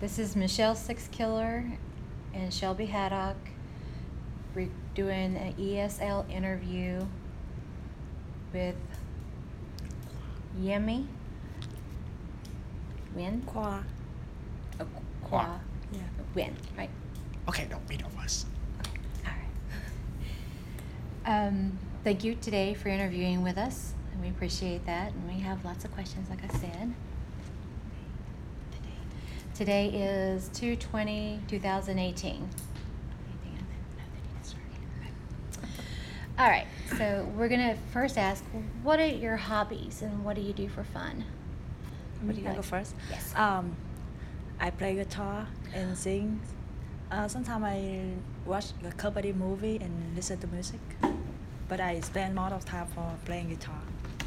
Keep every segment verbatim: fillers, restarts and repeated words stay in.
This is Michelle Sixkiller and Shelby Haddock. We're doing an E S L interview with Yemi Win. Qua. Oh, Qua. Qua. Yeah. Win, right? Okay, no, wait of us. All right. Um, thank you today for interviewing with us, and we appreciate that. And we have lots of questions, like I said. Today is two twenty, twenty eighteen. All right, so we're gonna first ask, what are your hobbies and what do you do for fun? What do you I like? go first. Yes. Um, I play guitar and sing. Uh, sometimes I watch a comedy movie and listen to music, but I spend more of time for playing guitar.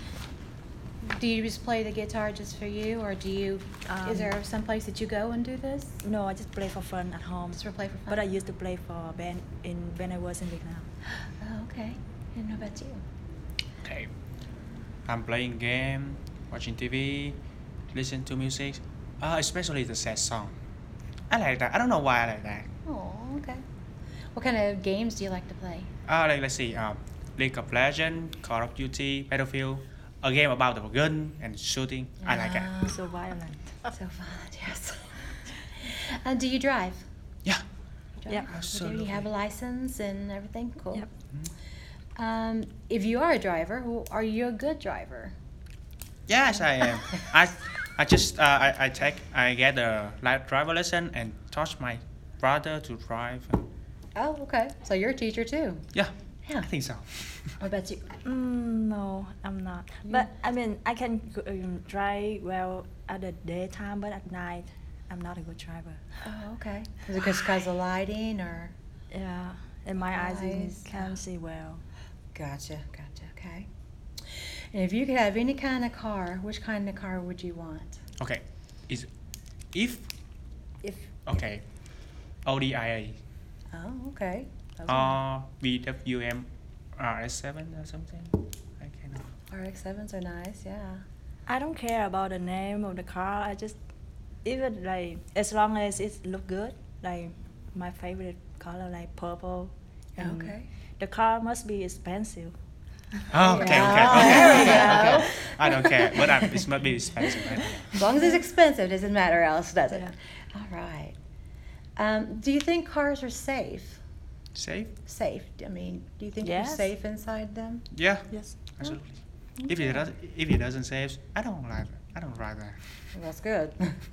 Do you just play the guitar just for you, or do you? Um, is there some place that you go and do this? No, I just play for fun at home. Just for play for fun. But I used to play for band in when I was in Vietnam. Oh, okay. I didn't know about you. Okay. I'm playing game, watching T V, listen to music, uh, especially the sad song. I like that. I don't know why I like that. Oh, okay. What kind of games do you like to play? Uh, like, let's see, um, League of Legends, Call of Duty, Battlefield, a game about the gun and shooting. I like it. Ah, So violent. So fun, yes. uh, do you drive? Yeah. You drive? Yeah. You do? Absolutely. You have a license and everything? Cool. Yep. Um, if you are a driver, who- are you a good driver? Yes, I am. I, I just, uh, I, I take, I get a light driver lesson and taught my brother to drive. Oh, okay. So you're a teacher too. Yeah. Yeah. I think so. What about you? Mm, no, I'm not. But I mean, I can go- um, drive well at the daytime, but at night, I'm not a good driver. Oh, okay. Is it just because of lighting or? Yeah, and my eyes Eyes, can't see well. Gotcha, gotcha, okay. And if you could have any kind of car, which kind of car would you want? Okay. Is if, If. okay, Audi I A Oh, okay. Those are or B W M R S seven or something. I cannot. R X sevens are nice, yeah. I don't care about the name of the car. I just even like as long as it look good. Like my favorite color, like purple. and Okay. The car must be expensive. Oh, okay, okay, Yeah. okay, There we okay, go. okay. I don't care, but I, it must be expensive. Right? As long as it's expensive, doesn't matter else, does it? Yeah. All right. Um, do you think cars are safe? Safe? Safe. I mean, do you think Yes. you're safe inside them? Yeah, Yes. absolutely. If it does, if it doesn't save, I don't like it. I don't drive that. Well, that's good.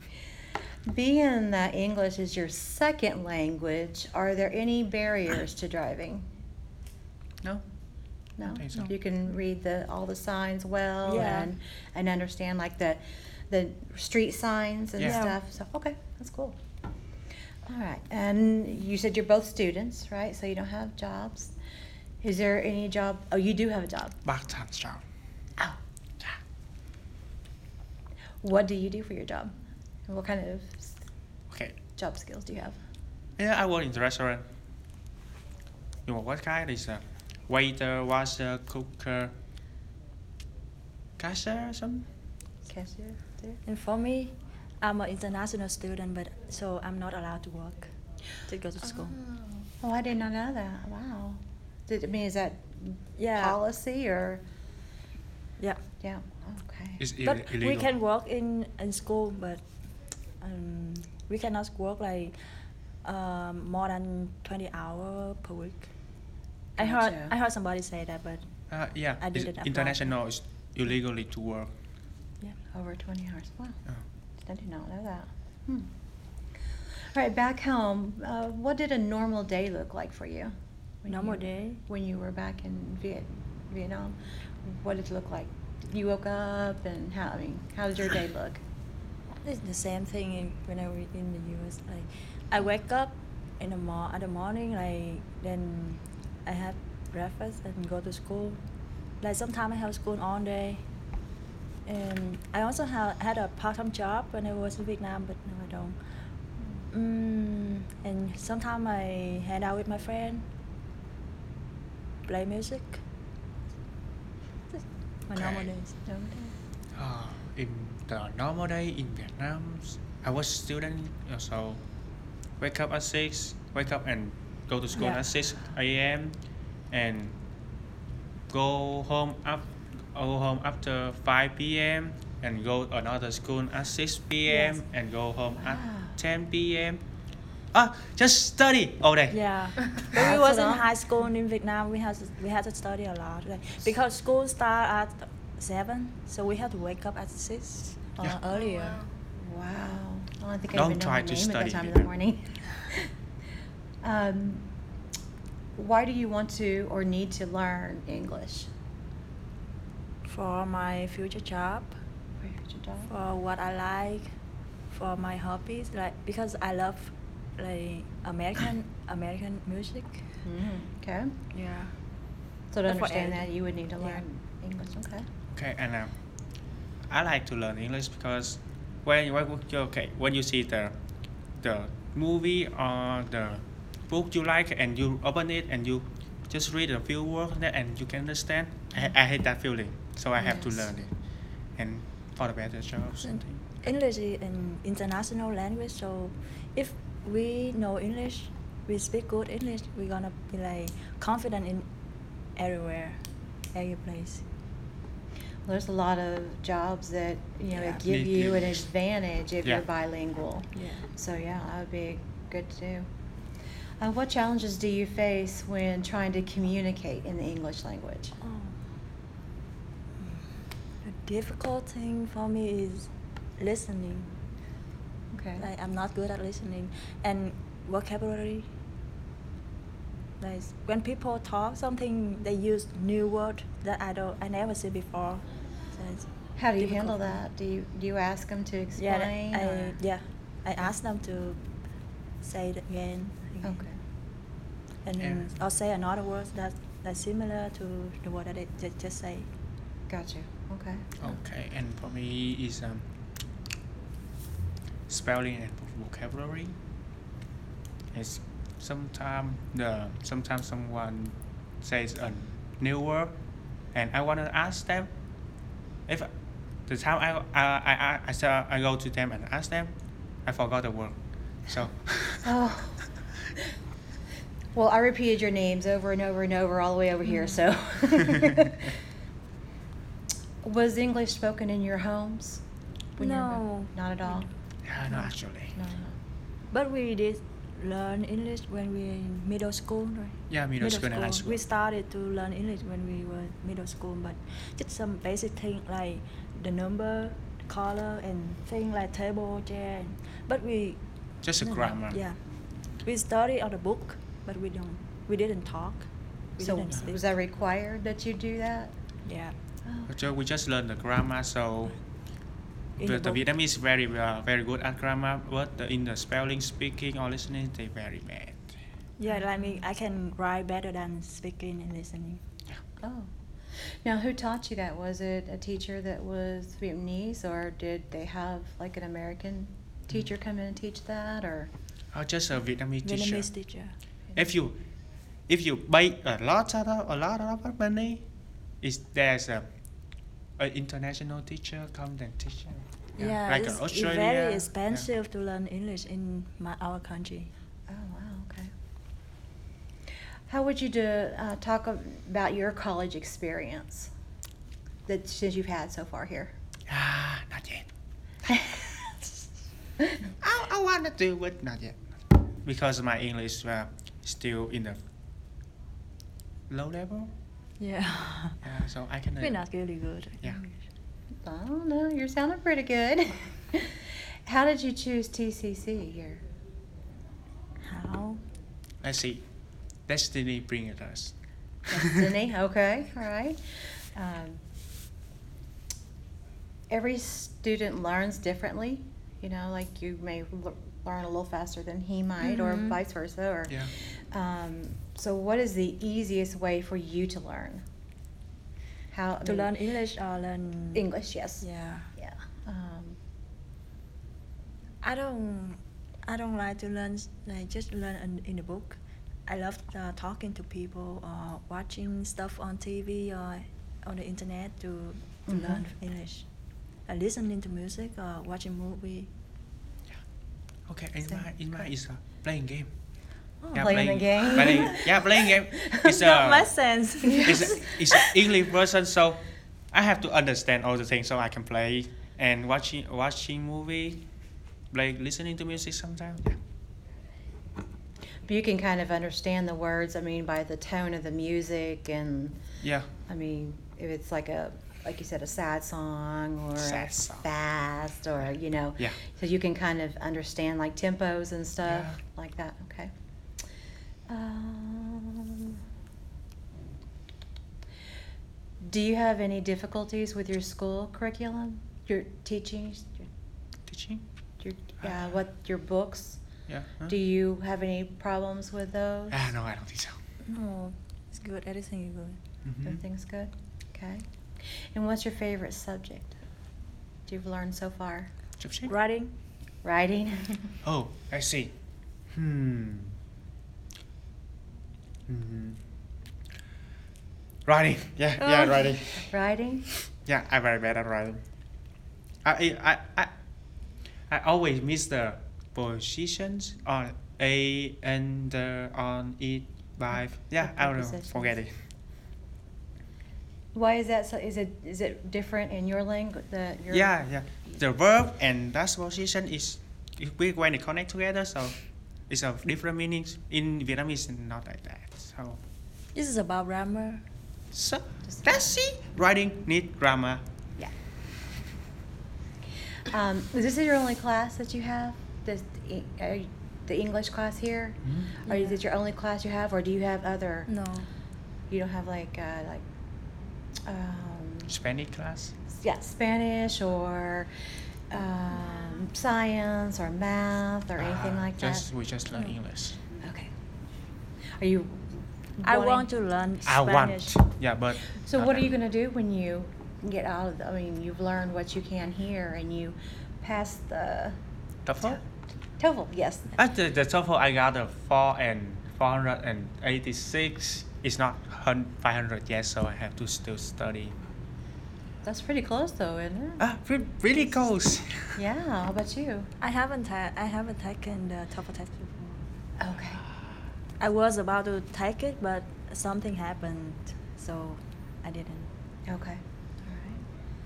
Being that English is your second language, are there any barriers to driving? No. No, I think so. you can read the all the signs well Yeah. and and understand like the the street signs and Yeah. stuff. So okay, that's cool. All right, and you said you're both students, right? So you don't have jobs. Is there any job? Oh, you do have a job. Part-time job. Oh, Yeah. what do you do for your job? And what kind of s- Okay. job skills do you have? Yeah, I work in the restaurant. You know what kind? Is a waiter, washer, cooker, cashier, or something. Cashier, too? And for me, I'm an international student, but so I'm not allowed to work to go to school. Oh, I did not know that. Wow. Did, I mean, is that Yeah. policy or? Yeah. Yeah, okay. It's Ill- But illegal. we can work in, in school, but um, we cannot work like um, more than twenty hours per week. I heard Gotcha. I heard somebody say that, but Uh, yeah, I it's didn't apply. international. It's illegally to work. yeah. Over twenty hours. Wow. Oh. I did not know that. Hmm. All right, back home, uh, what did a normal day look like for you? when Normal you- day? When you were back in Viet, Vietnam, what did it look like? You woke up and how, I mean, how did your day look? It's the same thing in, when I was in the U S. Like I wake up in the mor- at the morning, like then I have breakfast and go to school. Like sometimes I have school all day. And I also have, had a part-time job when I was in Vietnam, but now I don't. Mm, and sometimes I hang out with my friend, play music. My normal Okay. days. Normal day. Uh, in the normal day in Vietnam, I was student, uh, so wake up at six, wake up and go to school Yeah. at six a.m. and go home up, go home after five p.m. and go another school at six p.m. Yes. and go home at Wow. ten p.m. Ah, just study all day. Yeah, when we That's was a in lot. high school in Vietnam, we had to, we had to study a lot, like, because school start at seven, so we had to wake up at six or Yeah. earlier. Wow. Well, I think I Don't even know try my to name at study that time in here. the morning. um, why do you want to or need to learn English? For my future job, For your job? for what I like, for my hobbies, like because I love like American American music. Mm, okay. Yeah. So to That's what understand I- that, you would need to yeah. learn English. Okay. Okay, and um, I like to learn English because when when you okay when you see the the movie or the book you like and you open it and you just read a few words there and you can understand. I, I hate that feeling, so I have to Yes. learn it, and for the better job And something. English is an international language, so if we know English, we speak good English, we're gonna be like confident in everywhere, every place. There's a lot of jobs that you know Yeah. that give Need you an English. advantage if Yeah. you're bilingual. Yeah. So yeah, that would be good to do. Uh, what challenges do you face when trying to communicate in the English language? Oh. The difficult thing for me is listening. Okay. Like I'm not good at listening, and vocabulary. Like when people talk something, they use new word that I don't, I never see before. So it's How do you difficult handle for me. that? Do you do you ask them to explain? Yeah, I, or- yeah, I ask them to say it again. again. Okay. And then Yeah. I'll say another word that that's similar to the word that they ju- just say. Got you. Okay. Okay, and for me is um, spelling and vocabulary. It's sometimes the sometimes someone says a new word, and I want to ask them if the time I I I I, I, I go to them and ask them, I forgot the word, so. Oh. Well, I repeated your names over and over and over all the way over here, so. Was English spoken in your homes? when you were- No. Not at all? Yeah, no, actually. No, no. But we did learn English when we were in middle school, right? Yeah, middle school and high school. We started to learn English when we were middle school, but just some basic thing like the number, color, and thing like table, chair. But we Just a no, grammar. Yeah, we studied on the book, but we don't. We didn't talk. We So didn't speak. was that required that you do that? Yeah. Oh. So we just learn the grammar, so In the, the the book. Vietnamese very uh, very good at grammar, but the, in the spelling, speaking, or listening, they very bad. Yeah, like me, I can write better than speaking and listening. Oh. Now, who taught you that? Was it a teacher that was Vietnamese, or did they have like an American teacher come in and teach that, or? Or just a Vietnamese teacher. Vietnamese teacher. If you if you pay a lot of a lot of money, is there's a, a international teacher come and teach you. Yeah, like it's, uh, it's Australia. very yeah. expensive to learn English in my, our country. Oh, wow, okay. How would you do, uh, talk about your college experience that since you've had so far here? Ah, not yet. I, I want to do it, not yet. Because my English uh, still in the low level. Yeah. Yeah, so I can. Uh, We're not really good. at Yeah. English. I don't know, you're sounding pretty good. How did you choose T C C here? How? Let's see. Destiny bring it us. Destiny, okay, all right. Um, every student learns differently. You know, like you may l- learn a little faster than he might, or Mhm. vice versa. Or Yeah. um, so, what is the easiest way for you to learn? How I To mean, learn English or learn English? Yes. Yeah. Yeah. Um, I don't. I don't like to learn like just learn in, in the book. I love uh, talking to people or watching stuff on T V or on the internet to to Mhm. learn English. uh, listening to music or watching movie. Okay, in Same. my in my is uh, playing game. Oh, Yeah, Playing the game? Playing, yeah, playing game. It's not uh, my sense. it's a, it's an English version, so I have to understand all the things so I can play and watching watching movie, like listening to music sometimes. Yeah. But you can kind of understand the words, I mean, by the tone of the music, and Yeah. I mean, if it's like a, like you said, a sad song or Sad a song. fast, or, you know, Yeah. so you can kind of understand like tempos and stuff Yeah. like that. Okay. Um, do you have any difficulties with your school curriculum? Your teaching, your, Teaching. your yeah, Uh, what your books? Yeah. Huh? Do you have any problems with those? Ah, no, I don't think so. No, it's good. Everything is good. Mhm. Everything's good? Okay. And what's your favorite subject you've learned so far? Subject? Writing. Writing? Oh, I see. Hmm. Hmm. Writing. Yeah, yeah, Oh. writing. Writing? Yeah, I'm very bad at writing. I, I, I, I always miss the positions on A and the on it by. Yeah, I don't know. Prepositions. Forget it. Why is that so? Is it is it different in your language? The your Yeah, yeah. The verb and that position is if we when they connect together, so it's of different meanings. In Vietnamese, not like that. So, This is about grammar. so that's it. Writing need grammar. Yeah. Um, is this your only class that you have? This e- uh, the English class here, or is Yeah. it your only class you have, or do you have other? No. You don't have like uh, like um, Spanish class. yeah, Spanish or um, science or math or anything Ah, like just, that? We just learn No. English. Okay. Are you? I wanting- want to learn I want. Spanish. Yeah, but. So not what are that. you gonna do when you get out of? The, I mean, you've learned what you can here, and you pass the TOEFL? TOEFL. Yes. At the, the TOEFL, I got a four and four hundred and eighty-six. It's not hun- five hundred yet, so I have to still study. That's pretty close, though, isn't it? Ah, re- really close. Yeah. How about you? I haven't ta- I haven't taken the TOEFL test before. Okay. I was about to take it, but something happened, so I didn't. Okay. All right.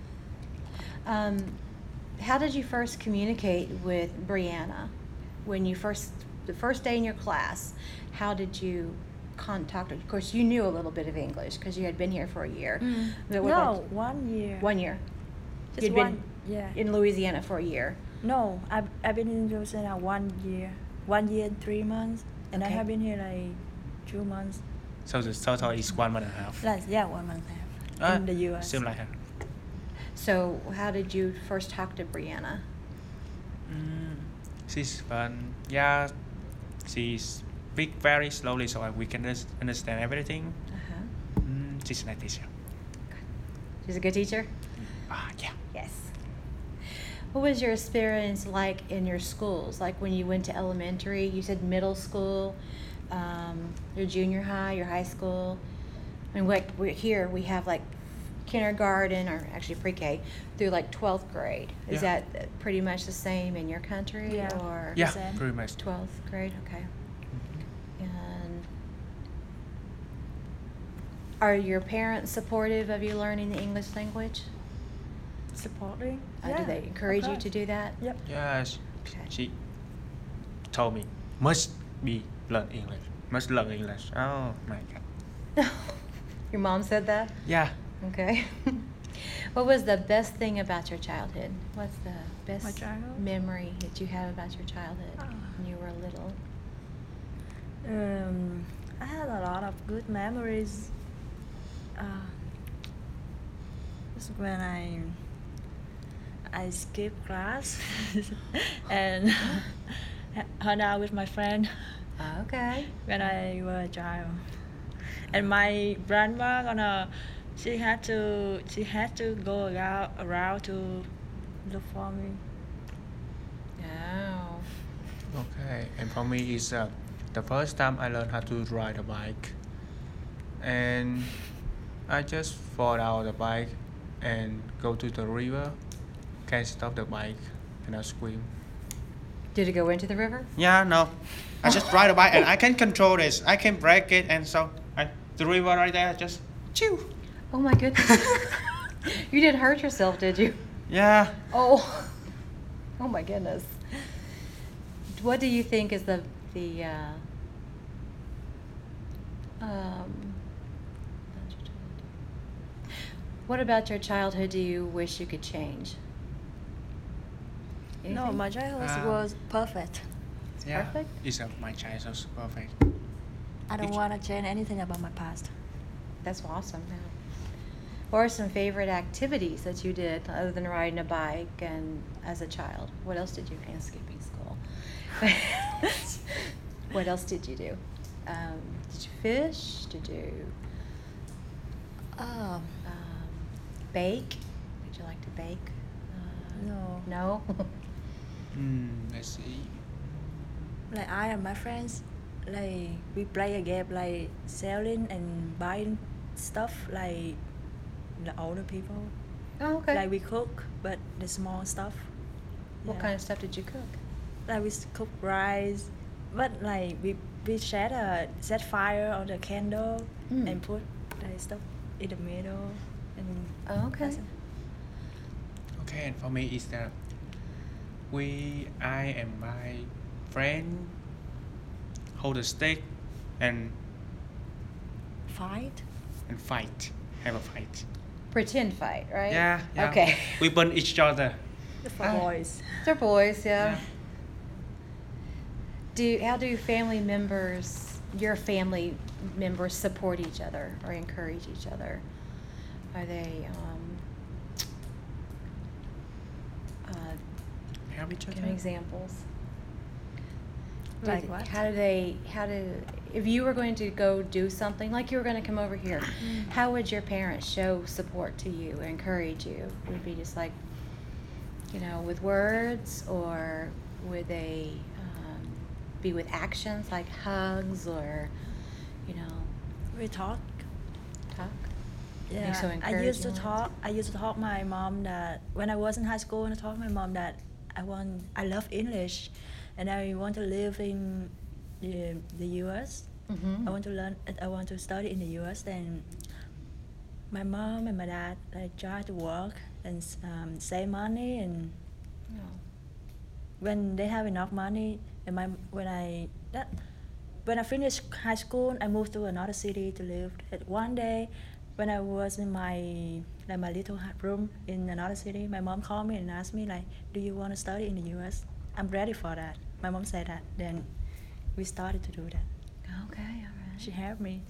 Um, how did you first communicate with Brianna when you first the first day in your class? How did you contact her? Of course, you knew a little bit of English because you had been here for a year. But what No, about- one year. one year. Just You'd one. been Yeah. in Louisiana for a year. No, I've, I've been in Louisiana one year, one year and three months, and I Okay. have been here like two months. So the total is one month and a half. Like yeah, one month and a half Ah, in the U S. Same like her. So, how did you first talk to Brianna? Mm, she's fun. Yeah, she speak very slowly so we can just understand everything. Uh-huh. Mm, she's a nice teacher. She's a good teacher? Ah, yeah. Yes. What was your experience like in your schools? Like when you went to elementary, you said middle school, um, your junior high, your high school. I mean, like we're here, we have like kindergarten or actually pre-K through like twelfth grade. Is Yeah. that pretty much the same in your country Yeah. or Yeah, Same. pretty much. twelfth grade? Okay. Mhm. And are your parents supportive of you learning the English language? Supporting. Uh, Yeah, do they encourage you okay. to do that? Yep. Yes, Okay. she told me must be learn English. Must learn English. Oh my god. Your mom said that? Yeah. Okay. What was the best thing about your childhood? What's the best My childhood? memory that you have about your childhood Ah. when you were little? Um, I had a lot of good memories. Uh, just when I I skipped class and hung out with my friend Okay. when I was a child. And my grandma gonna she had to she had to go around around to look for me. Oh. Okay, and for me is uh, the first time I learned how to ride a bike, and I just fall out of the bike and go to the river, can stop the bike and I swim. Did it go into the river? Yeah, no. I just ride a bike and I can control this. I can break it and so I, the river right there just chew. Oh my goodness. You didn't hurt yourself, did you? Yeah. Oh. Oh my goodness. What do you think is the the uh, um, what about your childhood do you wish you could change? No, Anything? my childhood Um, was perfect. Yeah. perfect? It's uh, my childhood perfect. I don't If- want to change anything about my past. That's awesome. Yeah. What are some favorite activities that you did other than riding a bike and as a child? What else did you do? And skipping school. What else did you do? Um, did you fish? Did you Um, um, bake? Did you like to bake? Uh, no. No? Mm, let's see. Like I and my friends, like we play a game like selling and buying stuff like the older people. Oh, okay. Like we cook, but the small stuff. What Yeah. kind of stuff did you cook? Like we s- cook rice, but like we we set a set fire on the candle Mm. and put the stuff in the middle and. Oh, okay. that's it. Okay, and for me is that we, I and my friend hold a stick and Fight. and fight, have a fight. Pretend fight, right? Yeah, yeah. Okay. We burn each other. For Uh, boys. They're boys, yeah. Yeah. Do how do family members, your family members, support each other or encourage each other? Are they? Um, uh, Help each give other. me examples. Do Like th- what? How do they? How do? If you were going to go do something, like you were going to come over here, how would your parents show support to you, or encourage you? Would it be just like, you know, with words, or would they um, be with actions like hugs, or, you know, We talk. talk? Yeah, so I used to encouraging words? talk. I used to talk my mom that when I was in high school, and I told my mom that I want, I love English, and I want to live in the, the U S. Mm-hmm. I want to learn. I want to study in the U S. Then my mom and my dad they try to work and um, save money, and when they have enough money, and my when I that when I finished high school, I moved to another city to live. And one day, when I was in my like my little hut room in another city, my mom called me and asked me like, "Do you want to study in the U S? I'm ready for that." My mom said that. Then we started to do that. Okay, all right. She helped me.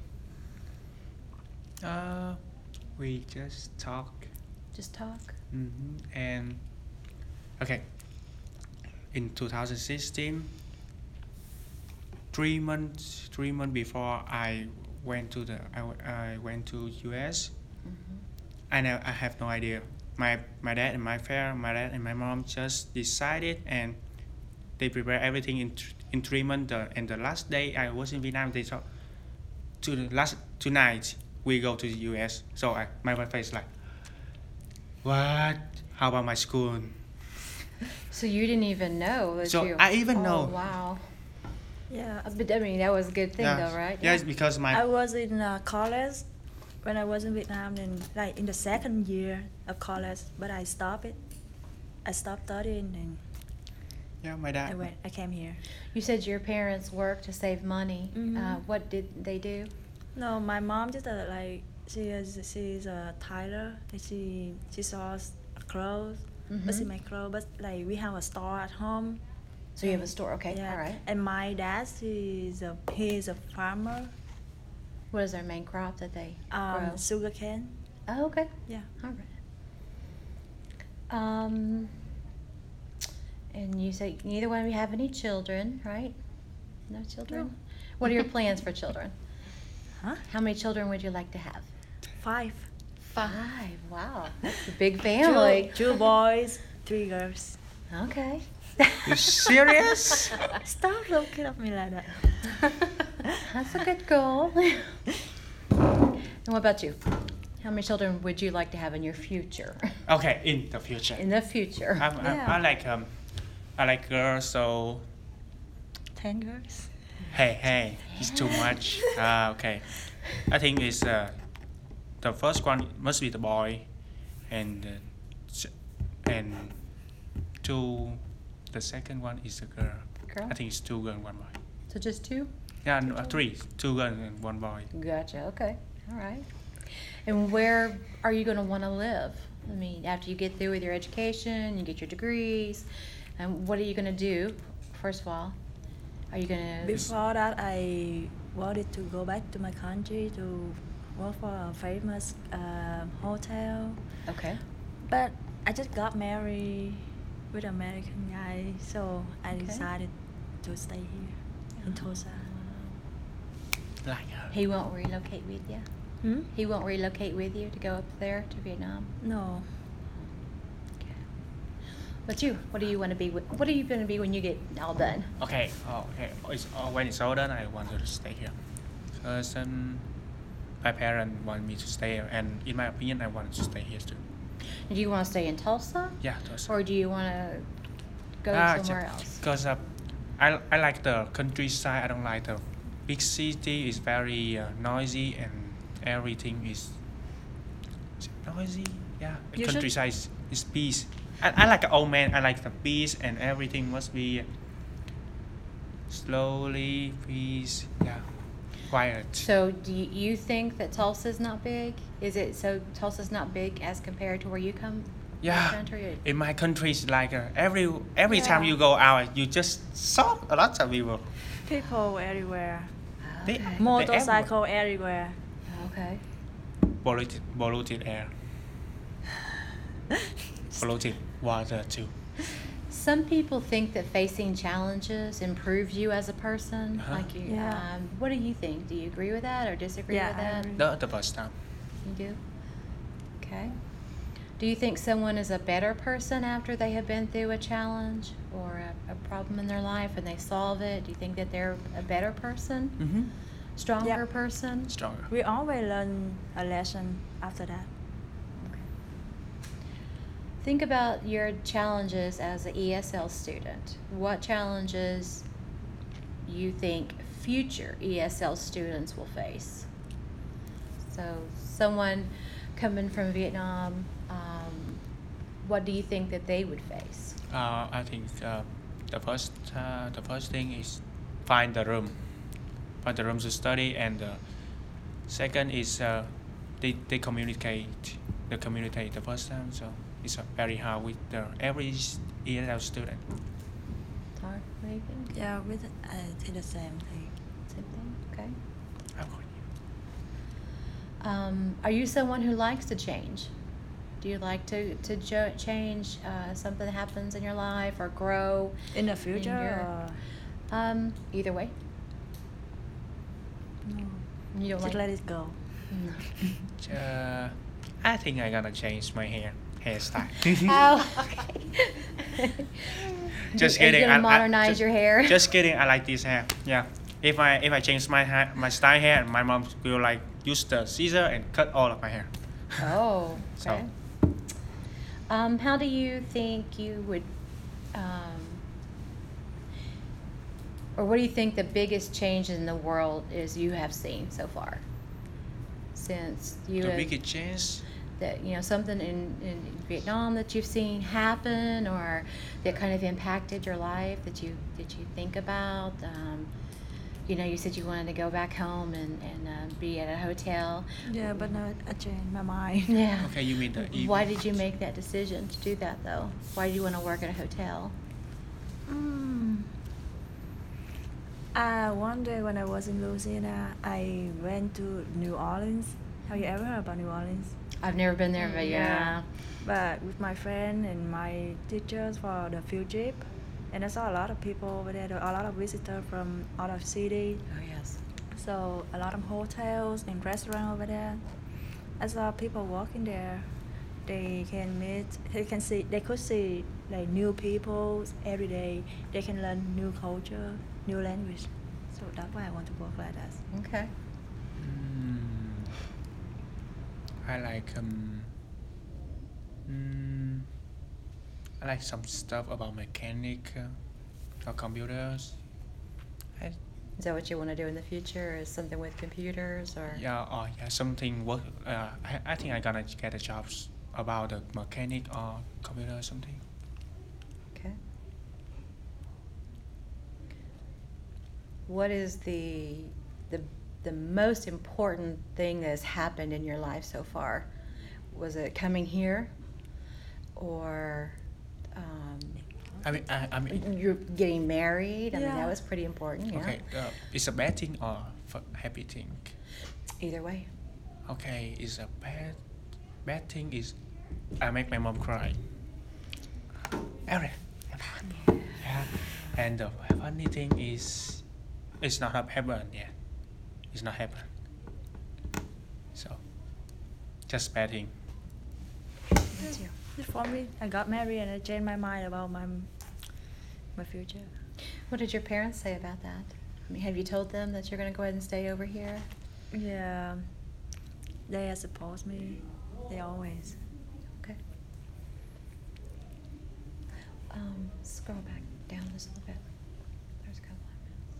Uh, we just talk. Just talk. hmm And okay, in two thousand sixteen, three months three months before I went to the I, w- I went to U S. Mm-hmm. I know I have no idea. My my dad and my father, my dad and my mom just decided and they prepare everything in th- in three months. Uh, and the last day I was in Vietnam, they thought to the last tonight we go to the U S. So I, my wife is like, what? How about my school? So you didn't even know that So you. I even oh, know. Wow. Yeah. Uh, But I mean, that was a good thing, Yeah. though, right? Yes, because my I was in uh, college when I was in Vietnam, and like in the second year of college, but I stopped it. I stopped studying, and yeah my I dad. went. I came here. You said your parents worked to save money. Mhm. Uh, what did they do? No, my mom just uh, like she is she's a tailor. Like she she saws clothes, but she Mhm. make clothes. But like we have a store at home. So you have a and- store, okay? Yeah. All right. And my dad, he's a he's a farmer. What is their main crop that they Um, grow? sugar cane. Oh, okay. Yeah. All right. Um, and you say neither one of you have any children, right? No children. No. What are your plans for children? Huh? How many children would you like to have? Five. Five. Wow, that's a big family. Two, two boys, three girls. Okay. You serious? Stop looking at me like that. That's a good goal. And what about you? How many children would you like to have in your future? Okay, in the future. In the future. I'm, I'm, Yeah. I like um, I like girls. So ten girls. hey, hey, it's too much. Ah, okay. I think it's uh, the first one must be the boy, and uh, s- and two. The second one is a girl. Girl? I think it's two girls and one boy. So just two? Yeah, no, uh, three. Two girls and one boy. Gotcha. Okay. All right. And where are you going to want to live? I mean, after you get through with your education, you get your degrees, and what are you going to do? First of all, are you going to? Before that, I wanted to go back to my country to work for a famous uh, hotel. Okay. But I just got married with an American guy, so I Okay. decided to stay here in Tulsa. Like her. He won't relocate with you. Hmm? He won't relocate with you to go up there to Vietnam. No. Okay. But you, what do you want to be? What are you going to be when you get all done? Okay. Oh, okay. It's, uh, when it's all done, I want to stay here. Because um, my parents want me to stay here, and in my opinion, I want to stay here too. Do you want to stay in Tulsa, Yeah, Tulsa. or do you want to go Ah, somewhere else? Because uh, I, I like the countryside. I don't like the big city. It's very uh, noisy and everything is, is it noisy. Yeah, You should- countryside is, is peace. I, I like an old man. I like the peace and everything must be slowly peace. Yeah, quiet. So, do you, you think that Tulsa's not big? Is it so Tulsa's not big as compared to where you come? Yeah, Country? in my country, it's like uh, every every time Yeah. you go out, you just saw a lot of people. People everywhere. They, Okay. they Motorcycle everywhere. Okay. polluted, polluted air, polluted water too. Some people think that facing challenges improves you as a person. Uh-huh. Like you, Yeah. um, what do you think? Do you agree with that or disagree Yeah, with I that? agree. The, the first time. You do? Okay. Do you think someone is a better person after they have been through a challenge or a, a problem in their life and they solve it? Do you think that they're a better person? Mm-hmm. Stronger Yeah. person? Stronger. We always learn a lesson after that. Think about your challenges as an E S L student. What challenges you think future E S L students will face? So, someone coming from Vietnam, um, what do you think that they would face? Uh, I think uh, the first uh, the first thing is find the room, find the room to study, and the second is uh, they they communicate, they communicate the first time. So it's uh, very hard with the every E S L student. Tar, what do you think? Yeah, with I think the same thing. Same thing? Okay. How about you? Um, are you someone who likes to change? Do you like to, to jo- change uh, something that happens in your life or grow? In the future, your- or Um, either way. no? You don't Just like let it go. No. Uh, I think I'm gonna change my hair hairstyle. Oh, okay. Just Are you kidding. gonna I- I- modernize just- your hair? Just kidding. I like this hair. Yeah. If I if I change my hair, my style hair, my mom will like use the scissor and cut all of my hair. Oh, So- okay. Um, how do you think you would, um, or what do you think the biggest change in the world is you have seen so far? Since you The have, biggest change. that, you know, something in, in Vietnam that you've seen happen or that kind of impacted your life that you, that you think about? Um, you know, you said you wanted to go back home and, and uh, be at a hotel. Yeah, but no, I changed my mind. Yeah. Okay, you mean the Why evening. did you make that decision to do that though? Why do you want to work at a hotel? Mm. Uh, one day when I was in Louisiana, I went to New Orleans. Have you ever heard about New Orleans? I've never been there, but yeah. But with my friend and my teachers for the field trip, and I saw a lot of people over there, a lot of visitors from out of city. Oh yes. So a lot of hotels and restaurants over there. I saw people walking there. They can meet. They can see. They could see like new people every day. They can learn new culture, new language. So that's why I want to work like that. Okay. Mm, I like um, mm, I like some stuff about mechanic uh, or computers. I, Is that what you want to do in the future? Is something with computers or? yeah, or yeah, something work. Uh, I, I think I gonna get a job s- about the mechanic or computer or something. Okay. What is the the the most important thing that has happened in your life so far? Was it coming here, or um, I mean, I, I mean, you're getting married? I mean, Yeah. that was pretty important. Yeah. okay, uh, it's a bad thing or f- happy thing. Either way. Okay, it's a bad bad thing is I make my mom cry. Every yeah, and the funny thing is it's not happened yet. It's not happened. So just bad thing. That's you. For me, I got married and I changed my mind about my my future. What did your parents say about that? I mean, have you told them that you're going to go ahead and stay over here? Yeah, they support me. They always. Okay. Um, scroll back down just a little bit. There's a couple of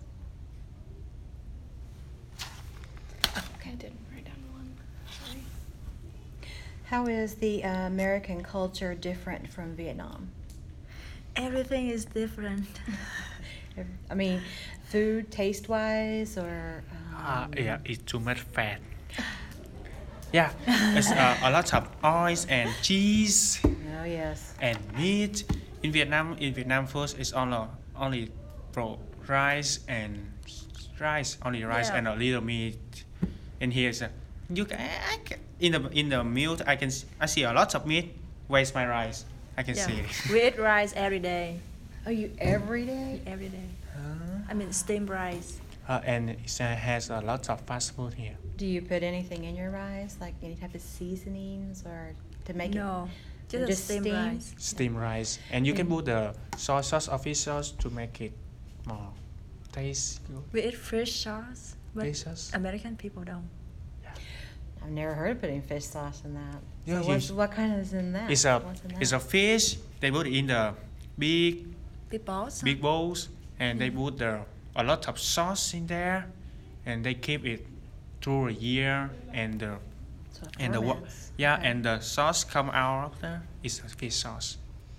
minutes. Oh, okay. I didn't write down one. Sorry. How is the uh, American culture different from Vietnam? Everything is different. I mean, food, taste-wise, or um, Uh, yeah, it's too much fat. Yeah, it's uh, a lot of oils and cheese oh yes, and meat. In Vietnam, in Vietnam food is only only pro rice and rice, only rice Yeah. and a little meat. And here's a, you can, I can, in the in the meal I can s- I see a lot of meat. Where's my rice? I can Yeah. see it. We eat rice every day. oh, you every day? Every day. Huh? I mean steamed rice. Uh, and it uh, has a lot of fast food here. Do you put anything in your rice, like any type of seasonings, or to make it? No, just, a just steamed steam? rice. Steamed rice, and you can And- put the soy sauce or fish sauce to make it more taste good. We eat fish sauce, but Fish sauce. American people don't. I've never heard of putting fish sauce in that. Yeah, so what's, you- what kind is in that? It's a What's in it's that? a fish. They put it in the big Big balls. big bowls, and they Mm. put the a lot of sauce in there, and they keep it through a year, and the So it and the wa- ferments. yeah, Okay. and the sauce come out of there. It's a fish sauce.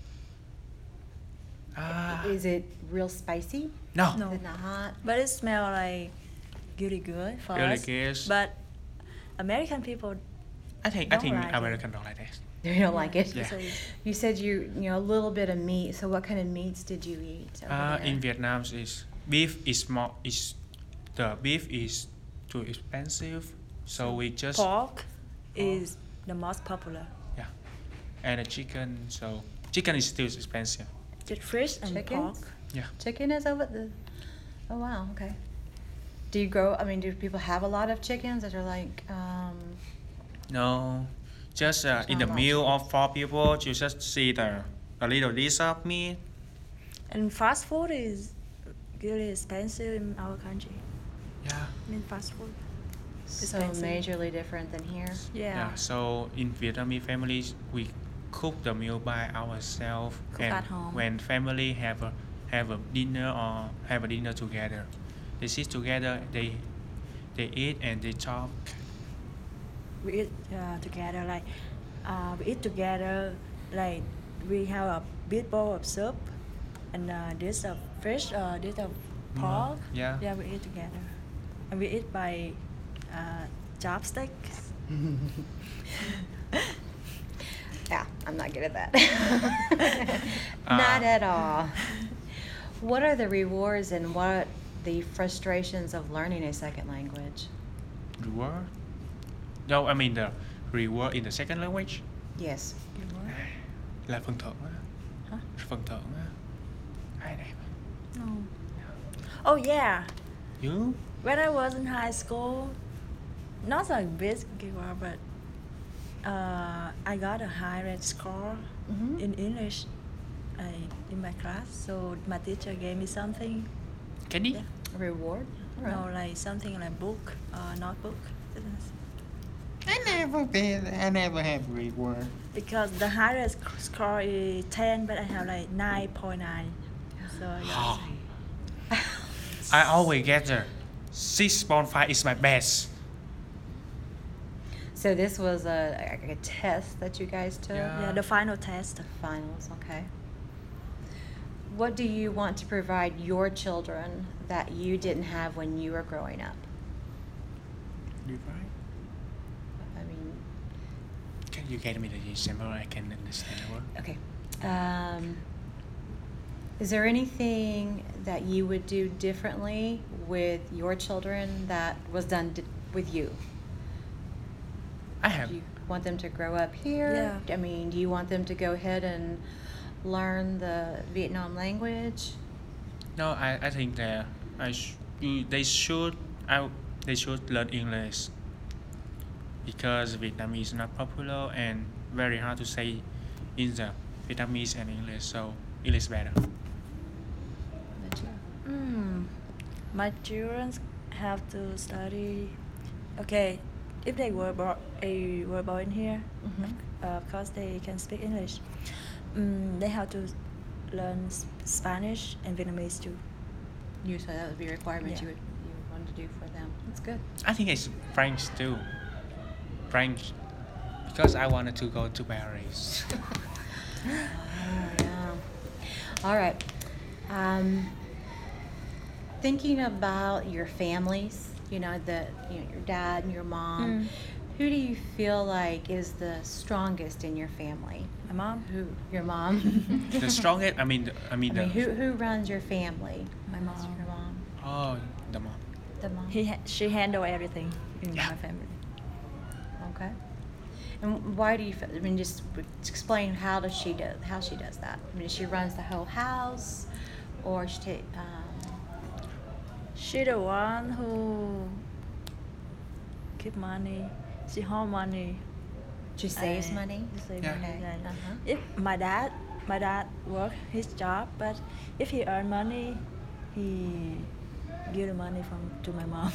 Ah, Is it real spicy? no, No. Is it not hot? But it smells like really good for really us. good. But American people I think I don't think like it. American don't like that. You don't like it? Yeah. So it's- You said you you know a little bit of meat. So what kind of meats did you eat? Over Uh, there? in Vietnam, is beef is more is the beef is too expensive, so we just pork is the most popular. yeah, and the chicken. So chicken is still expensive. Just fish and Chickens? pork. Yeah. Chicken is over the. Oh wow. Okay. Do you grow? I mean, do people have a lot of chickens that are like? Um, No, just uh, in the not much. meal of four people, you just see the a little dish of meat. And fast food is really expensive in our country. Yeah. I mean fast food. so Expensive. majorly different than here. Yeah. So in Vietnamese families, we cook the meal by ourselves, Cook and at home. when family have a have a dinner or have a dinner together, they sit together, they they eat and they talk. We eat uh, together like uh, we eat together like we have a big bowl of soup and uh, dish of fish or dish of pork. Yeah. Yeah, we eat together. And we eat by uh, chopsticks. Yeah, I'm not good at that. Uh, Not at all. What are the rewards and what the frustrations of learning a second language? Reward? No, I mean the reward in the second language Yes. là phần thưởng á. Hả? Phần thưởng á. Ai đây? No. Oh yeah. You? When I was in high school, not a big giver, but uh, I got a high red score Mhm. in English I, in my class. So my teacher gave me something. Candy? Yeah. A reward? No, like something like book, uh, notebook. I never been. I never have read word. Because the highest score is ten, but I have like nine point nine. So yeah. I always get there. six point five is my best. So this was a, a, a test that you guys took? Yeah. Yeah, the final test. Finals, okay. What do you want to provide your children that you didn't have when you were growing up? You right? I mean, Can you get me the example? I can understand the word. okay. Um, is there anything that you would do differently with your children that was done di- with you? I have. Do you want them to grow up here? Yeah. I mean, do you want them to go ahead and learn the Vietnam language? No, I, I think that I sh- you, they should I, they should learn English because Vietnamese is not popular and very hard to say in the Vietnamese and English, so English better. Mm, my children have to study. Okay, if they were born, uh, were born here, Mhm. uh, of course they can speak English. Mm, they have to learn s- Spanish and Vietnamese too. You said that would be a requirement Yeah. you would you would want to do for them. That's good. I think it's French too. French because I wanted to go to Paris. Oh, yeah. All right. Um, thinking about your families, you know, the you know your dad and your mom. Mm. Who do you feel like is the strongest in your family? My mom, Who? Your mom. The strongest, I mean, the, I mean, I the, mean, who who runs your family? my Your mom, mom. oh, the mom. The mom. he ha- she handle everything in Yeah. my family. Okay. And why do you feel? I mean, just explain how does she do how she does that? I mean, she runs the whole house, or she take. Um, She the one who keep money. She hold money. she saves Uh, money. save Yeah. money, like- Uh-huh. If my dad, my dad work his job, but if he earn money, he give the money from to my mom.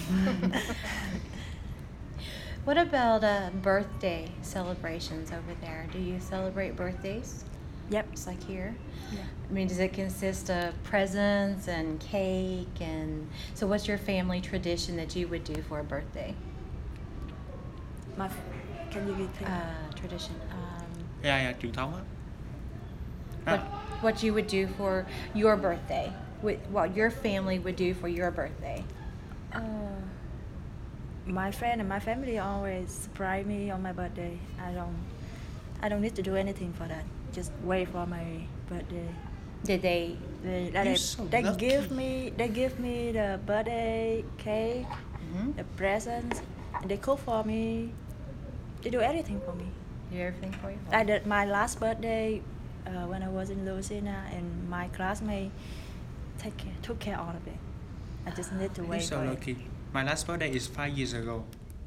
What about uh, birthday celebrations over there? Do you celebrate birthdays? Yep. Just like here? Yeah. I mean, does it consist of presents and cake and so? What's your family tradition that you would do for a birthday? My, f- can you repeat? Uh, tradition. Um, Yeah, yeah, truyền thống á. what Ah, what you would do for your birthday? What, what your family would do for your birthday? Uh, my friend and my family always surprise me on my birthday. I don't, I don't need to do anything for that. Just wait for my birthday. Did they? They, You're they, so they lucky. give me, they give me the birthday cake, Mhm. the presents, and they cook for me. They do everything for me. Do everything for you? I did my last birthday uh, when I was in Louisiana, and my classmate take care, took care all of it. I just need to you're wait so for lucky. it. My last birthday is five years ago.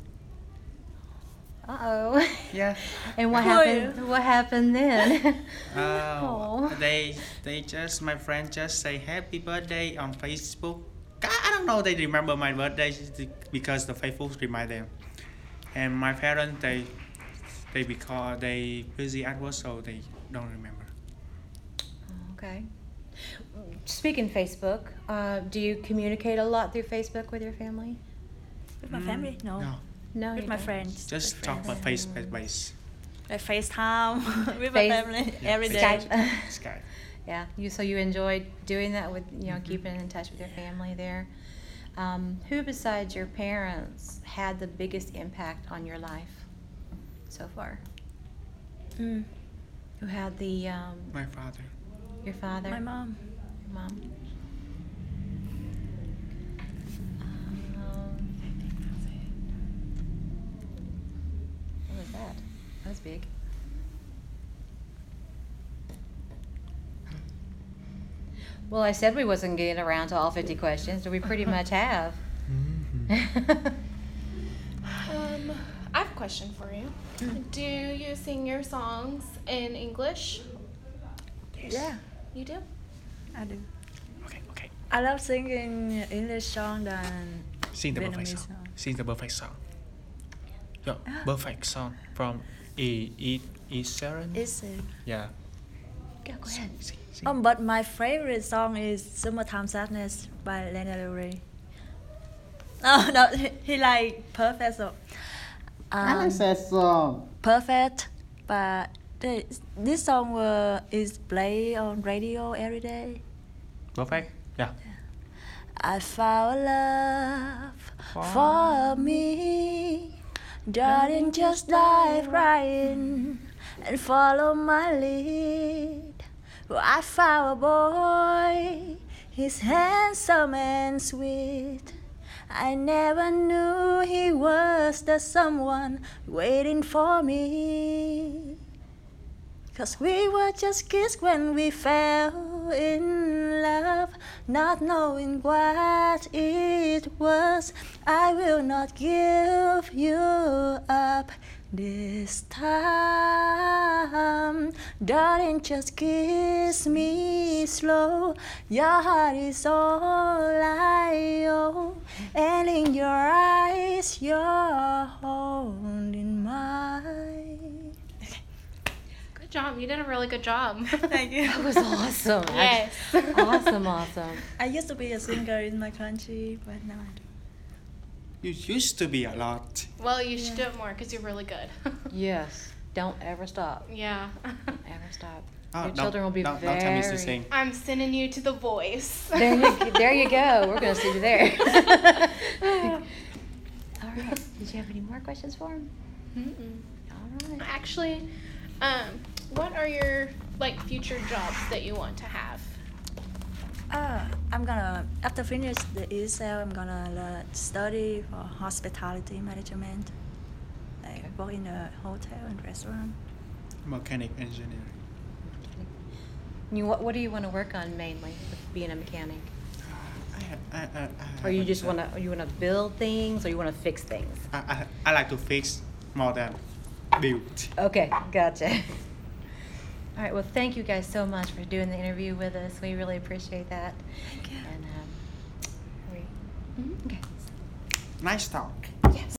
Uh oh. Yeah. And what Who are happened? What happened then? Uh, Oh. they they just my friend just say happy birthday on Facebook. I I don't know they remember my birthday because the Facebook remind them. And my parents they they because they busy at work so they don't remember. Okay. Speaking Facebook, uh, do you communicate a lot through Facebook with your family? With my Mm, family? No. No, No, With you my don't. friends. just with talk friends. about Facebook base. Like FaceTime with Face- my family Yeah, every day. Skype. Skype. Yeah. You so you enjoyed doing that with you know Mhm. keeping in touch with your family there. Um, who besides your parents had the biggest impact on your life so far? Mm. Who had the um, My father. your father? My mom. Your mom. Um, what was that? That was big. Well, I said we wasn't getting around to all fifty questions, so we pretty much have. Um, I have a question for you. Do you sing your songs in English? Yes. Yeah, You do? I do. Okay, okay. I love singing English song than Sing the Vietnamese perfect song. song. Sing the perfect song. Yeah, perfect song from E E E Sharon. Is it? Yeah. Go, go ahead. Sing, sing. Um, but my favorite song is "Summertime Sadness" by Lana Del Rey. No, no, he, he like perfect song. I Um, like that song. perfect, but the, this song uh, is played on radio every day. Perfect. Yeah. I found love For for me, darling, just dive right in and follow my lead. I found a boy, he's handsome and sweet. I never knew he was the someone waiting for me. Cause we were just kids when we fell in love, not knowing what it was. I will not give you up this time. Darling, just kiss me slow. Your heart is all I own. And in your eyes, you're holding mine. Good job. You did a really good job. Thank you. That was awesome. Yes. Awesome, awesome. I used to be a singer in my country, but now I don't. You used to be a lot. Well, you should do it more because you're really good. Yes. Don't ever stop. Yeah. Ever stop. Oh, Your don't- children will be don't, very. Don't tell me to sing. I'm sending you to The Voice. There you, there you go. We're gonna see you there. All right. Did you have any more questions for him? Mm-mm. All right. Actually, um, what are your like future jobs that you want to have? Uh, I'm gonna, after finish the E S L, I'm gonna learn, study for hospitality management. Like work in a hotel and restaurant. Mechanic engineering. You, what, what do you want to work on mainly with being a mechanic? I, I, I, I Or you haven't just done- want to, you want to build things, or you want to fix things? I, I, I like to fix more than build. Okay, gotcha. All right, well, thank you guys so much for doing the interview with us. We really appreciate that. Thank you. And um, we, okay. Nice talk. Yes.